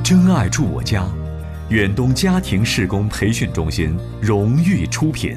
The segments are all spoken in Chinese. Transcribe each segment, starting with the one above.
真爱住我家，远东家庭事工培训中心荣誉出品。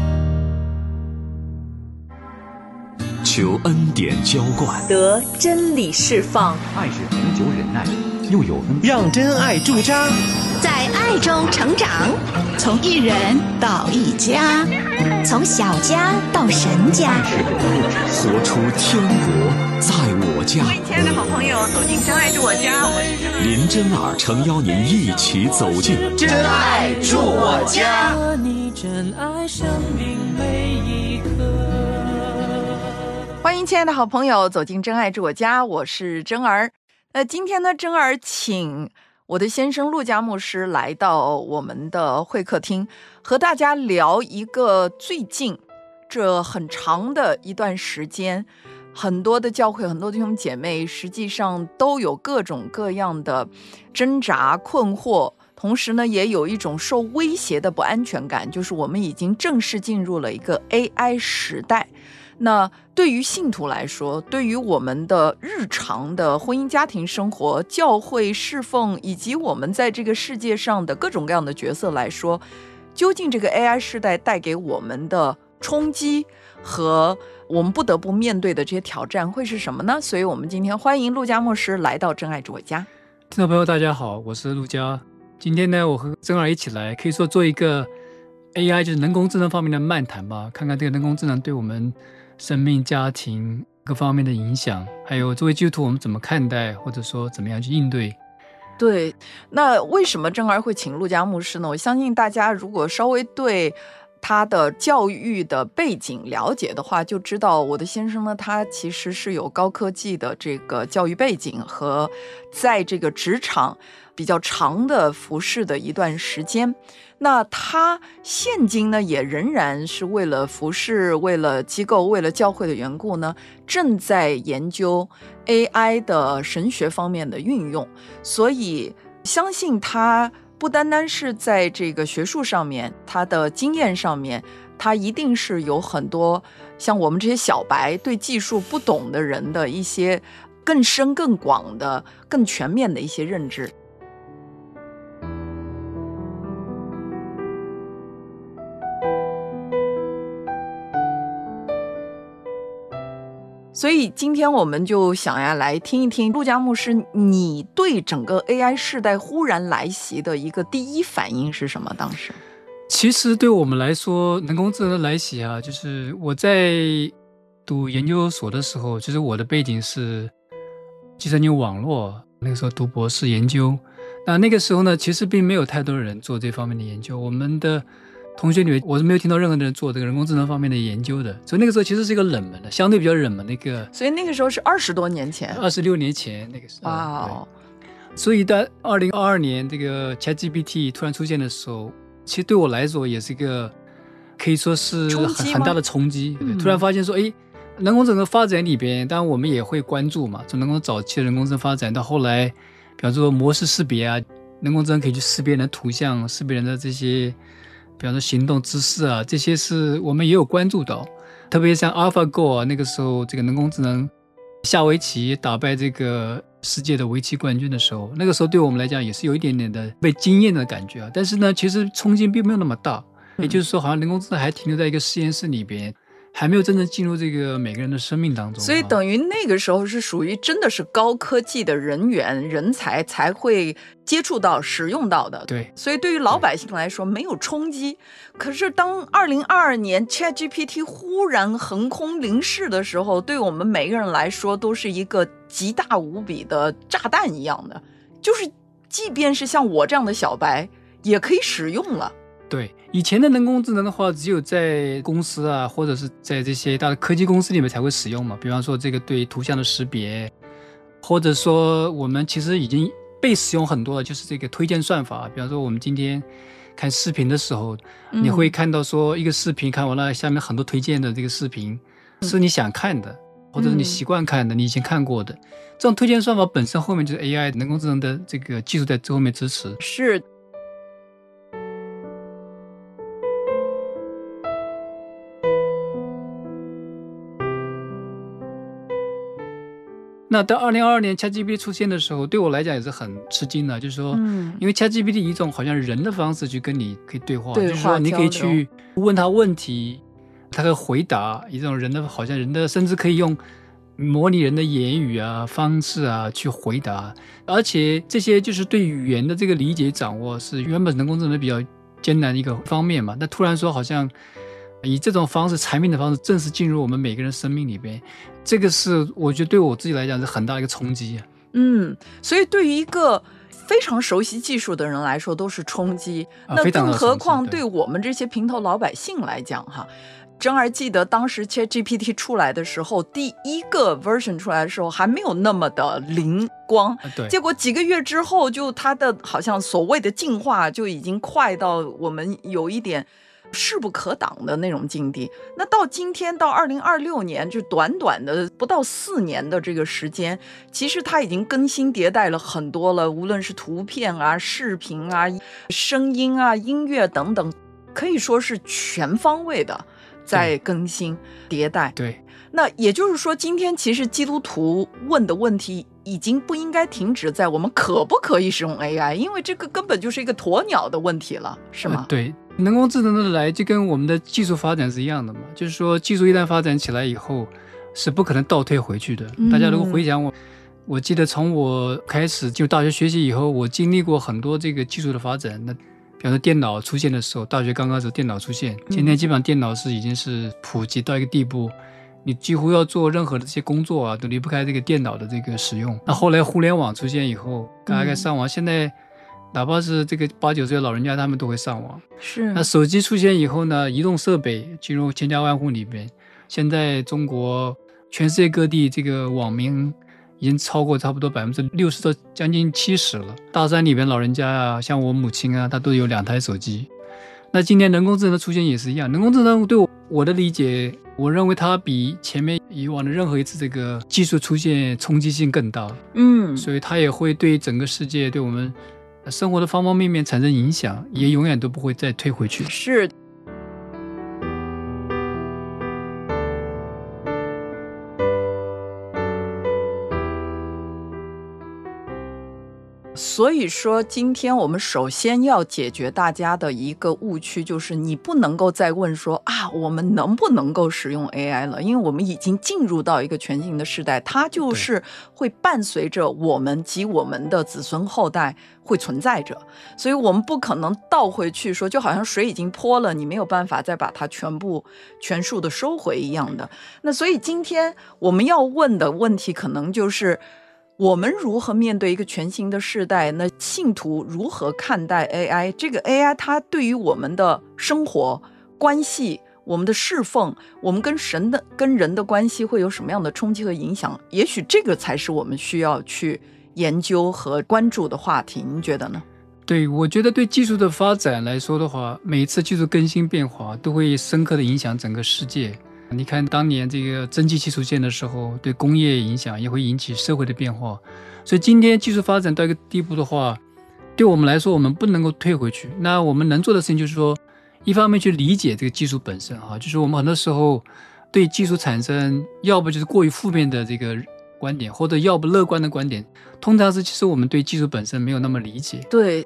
求恩典浇灌， 得真理释放， 爱是恒久忍耐，又有恩， 让真爱驻扎， 在爱中成长，从一人到一家，从小家到神家， 活出天国在我家。 欢迎亲爱的好朋友走进真爱住我家， 林真儿诚邀您一起走进真爱住我家。 你真爱生命每一刻。 欢迎亲爱的好朋友走进真爱住我家，我是真儿。今天呢，真儿请我的先生陆家牧师来到我们的会客厅，和大家聊一个最近这很长的一段时间，很多的教会，很多弟兄姐妹实际上都有各种各样的挣扎困惑，同时呢也有一种受威胁的不安全感，就是我们已经正式进入了一个 AI 时代。那对于信徒来说，对于我们的日常的婚姻家庭生活、教会侍奉，以及我们在这个世界上的各种各样的角色来说，究竟这个 AI 时代带给我们的冲击和我们不得不面对的这些挑战会是什么呢？所以我们今天欢迎陆家牧师来到真爱住我家。 听众朋友大家好，我是陆家。今天呢，我和真儿一起来，可以说做一个 AI 就是人工智能方面的漫谈吧，看看这个人工智能对我们生命、家庭各方面的影响，还有作为基督徒我们怎么看待，或者说怎么样去应对。 对，那为什么真儿会请陆家牧师呢？我相信大家如果稍微对他的教育的背景了解的话，就知道我的先生呢，他其实是有高科技的这个教育背景和在这个职场比较长的服侍的一段时间。那他现今呢，也仍然是为了服侍、为了机构、为了教会的缘故呢，正在研究 AI 的神学方面的运用。所以相信他不单单是在这个学术上面，他的经验上面，他一定是有很多像我们这些小白对技术不懂的人的一些更深更广的更全面的一些认知。所以今天我们就想要来听一听陆家牧师，你对整个 AI 世代忽然来袭的一个第一反应是什么？当时其实对我们来说，人工智能的来袭啊，就是我在读研究所的时候，就是我的背景是计算机网络，那个时候读博士研究。那个时候呢，其实并没有太多人做这方面的研究。我们的同学里面，我是没有听到任何人做这个人工智能方面的研究的，所以那个时候其实是一个冷门的，相对比较冷门的一个。 所以那个时候是20多年前 ，26年前那个时候。 哇！ 所以在2022年这个 ChatGPT 突然出现的时候，其实对我来说也是一个可以说是很大的冲击。突然发现说，人工智能发展里边，当然我们也会关注嘛，从人工早期的人工智能发展到后来，比方说模式识别啊，人工智能可以去识别人的图像，识别人的这些，比方说行动姿势啊，这些是我们也有关注到。特别像 AlphaGo 啊，那个时候这个人工智能下围棋打败这个世界的围棋冠军的时候，那个时候对我们来讲也是有一点点的被惊艳的感觉啊。但是呢，其实冲击并没有那么大，也就是说好像人工智能还停留在一个实验室里边，还没有真正进入这个每个人的生命当中。 所以等于那个时候是属于真的是高科技的人员人才才会接触到使用到的。 对， 所以对于老百姓来说没有冲击。可是当2022年 ChatGPT 忽然横空临世的时候，对我们每个人来说都是一个极大无比的炸弹一样的，就是即便是像我这样的小白也可以使用了。 对，以前的人工智能的话，只有在公司啊，或者是在这些大的科技公司里面才会使用嘛。比方说这个对图像的识别，或者说我们其实已经被使用很多了，就是这个推荐算法。比方说我们今天看视频的时候，你会看到说一个视频看完了，下面很多推荐的这个视频是你想看的，或者是你习惯看的，你以前看过的。这种推荐算法本身后面就是 AI 人工智能的这个技术在这后面支持。 是。 那到2022年 ChatGPT 出现的时候，对我来讲也是很吃惊的，就是说，因为 ChatGPT 以一种好像人的方式去跟你可以对话，就是说你可以去问他问题，他可以回答，一种人的好像人的，甚至可以用模拟人的言语啊方式啊去回答，而且这些就是对语言的这个理解掌握是原本人工智能比较艰难的一个方面嘛，那突然说好像以这种方式产品的方式正式进入我们每个人生命里边，这个是我觉得对我自己来讲是很大的一个冲击啊。 所以对于一个非常熟悉技术的人来说都是冲击，那更何况对我们这些平头老百姓来讲哈。珍儿记得当时 ChatGPT 出来的时候，第一个 version 出来的时候还没有那么的灵光，结果几个月之后就它的好像所谓的进化就已经快到我们有一点势不可挡的那种境地。那到今天到2026年，就短短的不到4年的这个时间，其实它已经更新迭代了很多了，无论是图片啊、视频啊、声音啊、音乐等等，可以说是全方位的在更新迭代。 对， 那也就是说，今天其实基督徒问的问题已经不应该停止在我们可不可以使用 AI， 因为这个根本就是一个鸵鸟的问题了，是吗？ 对，人工智能的来就跟我们的技术发展是一样的嘛，就是说技术一旦发展起来以后是不可能倒退回去的。大家如果回想我记得从我开始就大学学习以后，我经历过很多这个技术的发展。那比方说电脑出现的时候，大学刚开始电脑出现，今天基本上电脑已经是普及到一个地步，你几乎要做任何的这些工作啊，都离不开这个电脑的这个使用。那后来互联网出现以后，大家上网，现在哪怕是这个8、9岁的老人家他们都会上网。 是。那手机出现以后呢，移动设备进入千家万户里边，现在中国全世界各地这个网民已经超过差不多60%到将近70%了。大山里边老人家啊，像我母亲啊，她都有2台手机。那今天人工智能的出现也是一样，人工智能对我的理解，我认为它比前面以往的任何一次这个技术出现冲击性更大。所以它也会对整个世界，对我们生活的方方面面产生影响，也永远都不会再退回去。 是。所以说今天我们首先要解决大家的一个误区，就是你不能够再问说我们能不能够使用 AI 了，因为我们已经进入到一个全新的时代，它就是会伴随着我们及我们的子孙后代会存在着，所以我们不可能倒回去说，就好像水已经泼了，你没有办法再把它全数的收回一样的。那所以今天我们要问的问题可能就是我们如何面对一个全新的世代？那信徒如何看待 AI？ 这个 AI 它对于我们的生活关系、我们的侍奉、我们跟人的关系会有什么样的冲击和影响？也许这个才是我们需要去研究和关注的话题。您觉得呢？ 对，我觉得对技术的发展来说的话，每一次技术更新变化都会深刻的影响整个世界。你看当年这个蒸汽机出现的时候，对工业影响也会引起社会的变化。所以今天技术发展到一个地步的话，对我们来说我们不能够退回去。那我们能做的事情就是说，一方面去理解这个技术本身就是我们很多时候对技术产生要不就是过于负面的这个观点，或者要不乐观的观点，通常是其实我们对技术本身没有那么理解。 对。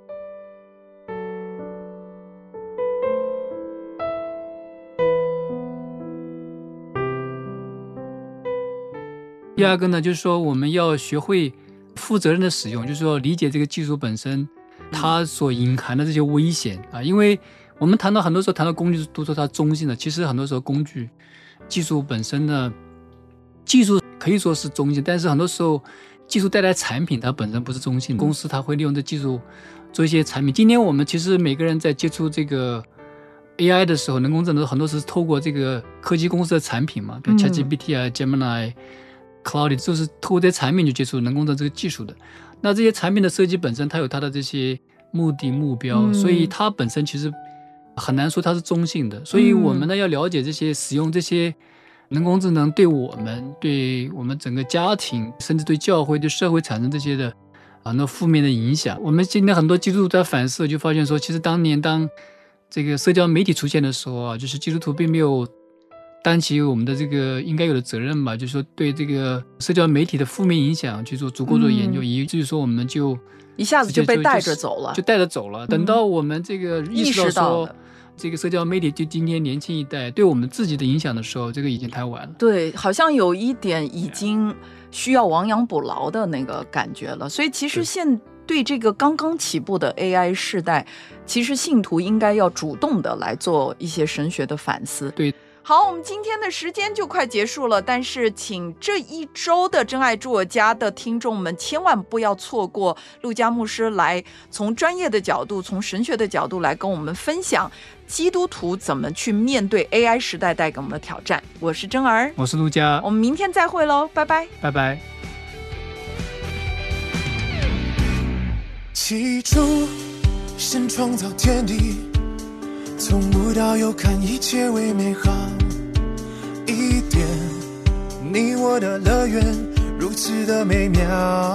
第二个呢，就是说我们要学会负责任的使用，就是说理解这个技术本身它所隐含的这些危险因为我们很多时候谈到工具都说它中性的，其实很多时候技术本身呢，技术可以说是中性，但是很多时候技术带来产品它本身不是中性，公司它会利用这技术做一些产品。今天我们其实每个人在接触这个 AI 的时候，人工智能很多是透过这个科技公司的产品嘛，比如 ChatGPT 啊、Gemini、Cloud 就是透过这些产品去接触人工智能这个技术的。那这些产品的设计本身它有它的这些目的目标，所以它本身其实很难说它是中性的。所以我们呢要了解这些使用这些人工智能对我们整个家庭甚至对教会对社会产生这些的很多负面的影响。我们今天很多基督徒在反思，就发现说其实当这个社交媒体出现的时候就是基督徒并没有担起我们的这个应该有的责任吧，就是说对这个社交媒体的负面影响去做足够的研究，以至于说我们就一下子就被带着走了， 就带着走了。等到我们这个意识到说这个社交媒体就今天年轻一代对我们自己的影响的时候，这个已经太晚了。 对，好像有一点已经需要亡羊补牢的那个感觉了。所以其实对这个刚刚起步的 AI 世代，其实信徒应该要主动的来做一些神学的反思。 对， 好，我们今天的时间就快结束了，但是请这一周的真爱住我家的听众们千万不要错过陆家牧师来从专业的角度，从神学的角度来跟我们分享基督徒怎么去面对 AI 时代带给我们的挑战。我是真儿， 我是陆家， 我们明天再会咯，拜拜， 拜拜。 起初神创造天地，从无到有，看一切为美好。一点你我的乐园如此的美妙，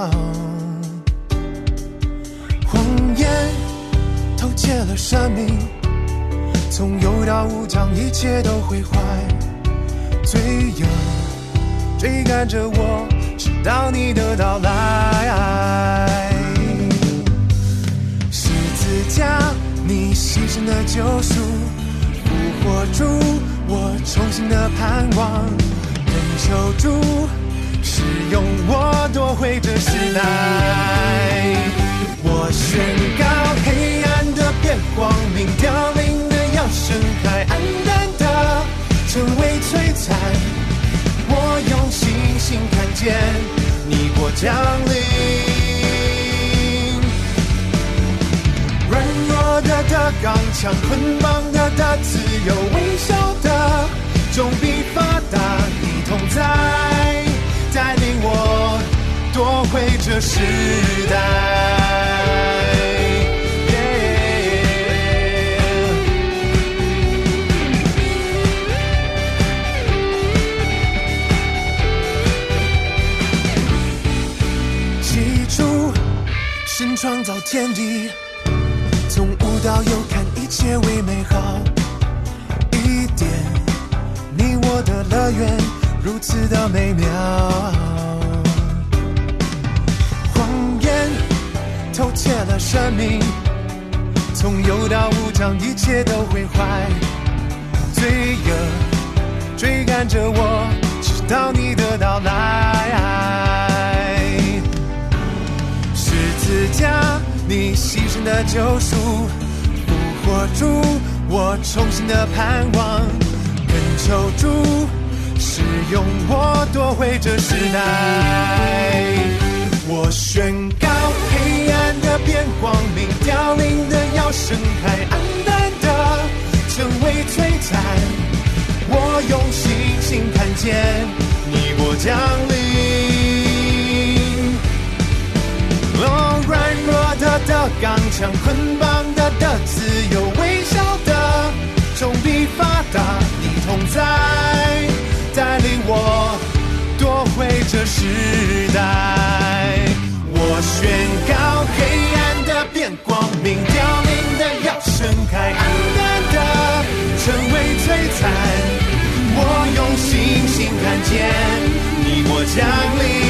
谎言偷窃了生命，从有到无将一切都毁坏。罪恶追赶着我，直到你的到来。十字架你牺牲的救赎，复活主我重新的盼望，恳求主使用我夺回这时代。我宣告黑暗的变光明，凋零的要盛开，暗淡的成为璀璨。我用信心看见你国降临，软弱的刚强，捆绑的自由，微小的终必发达。你同在带领我夺回这时代。起初神创造天地，从无到有，看一切为美好。一点你我的乐园如此的美妙，谎言偷窃了生命，从有到无将一切都毁坏。罪恶追赶着我，直到你的到来。十字架你牺牲的救赎，复活主我重新的盼望，恳求主使用我夺回这时代。我宣告黑暗的变光明，凋零的要盛开，暗淡的成为璀璨。我用信心看见你国降临，软弱的刚强，捆绑的自由，微小的终必发达。你同在带领我夺回这时代。我宣告黑暗的变光明，凋零的要盛开，暗淡的成为璀璨。我用信心看见你国降临，